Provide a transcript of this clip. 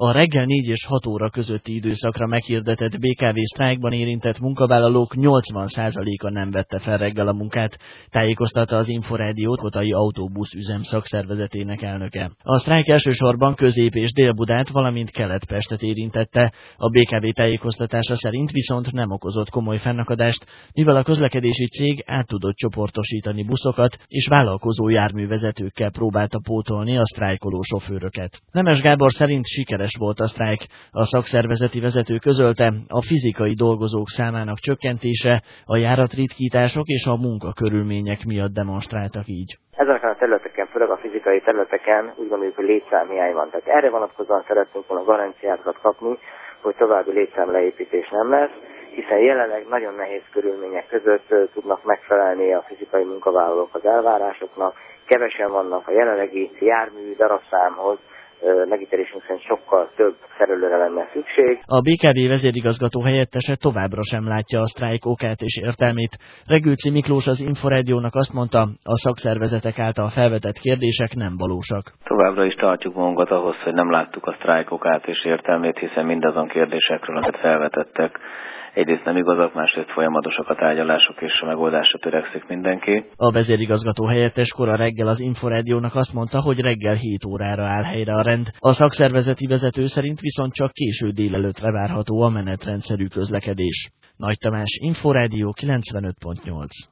A reggel 4 és 6 óra közötti időszakra meghirdetett BKV sztrájkban érintett munkavállalók 80%-a nem vette fel reggel a munkát, tájékoztatta az Inforádió Kotai Autóbusz üzem szakszervezetének elnöke. A sztrájk elsősorban Közép- és Dél-Budát, valamint Kelet-Pestet érintette. A BKV tájékoztatása szerint viszont nem okozott komoly fennakadást, mivel a közlekedési cég át tudott csoportosítani buszokat, és vállalkozó járművezetőkkel próbálta pótolni a sztrájkoló sofőröket. Nemes Gábor szerint sikeres volt a sztrájk. A szakszervezeti vezető közölte, a fizikai dolgozók számának csökkentése, a járatritkítások és a munkakörülmények miatt demonstráltak így. Ezeken a területeken, főleg a fizikai területeken úgy gondoljuk, hogy létszámhiány van. Tehát erre vonatkozóan szeretnénk volna garanciákat kapni, hogy további létszámleépítés nem lesz, hiszen jelenleg nagyon nehéz körülmények között tudnak megfelelni a fizikai munkavállalók az elvárásoknak. Kevesen vannak a jelenlegi jármű darabszámhoz, megítélésünk szerint sokkal több szerelőre lenne szükség. A BKV vezérigazgató helyettese továbbra sem látja a sztrájk okát és értelmét. Regőci Miklós az Inforádiónak azt mondta, a szakszervezetek által felvetett kérdések nem valósak. Továbbra is tartjuk magunkat ahhoz, hogy nem láttuk a sztrájk okát és értelmét, hiszen mindazon kérdésekről, amit felvetettek, egyrészt nem igazak, másrészt folyamatosak a tárgyalások és a megoldásra törekszik mindenki. A vezérigazgató helyettes kora reggel az Inforádiónak azt mondta, hogy reggel 7 órára áll helyre a rend. A szakszervezeti vezető szerint viszont csak késő délelőttre várható a menetrendszerű közlekedés. Nagy Tamás, Inforádió 95.8.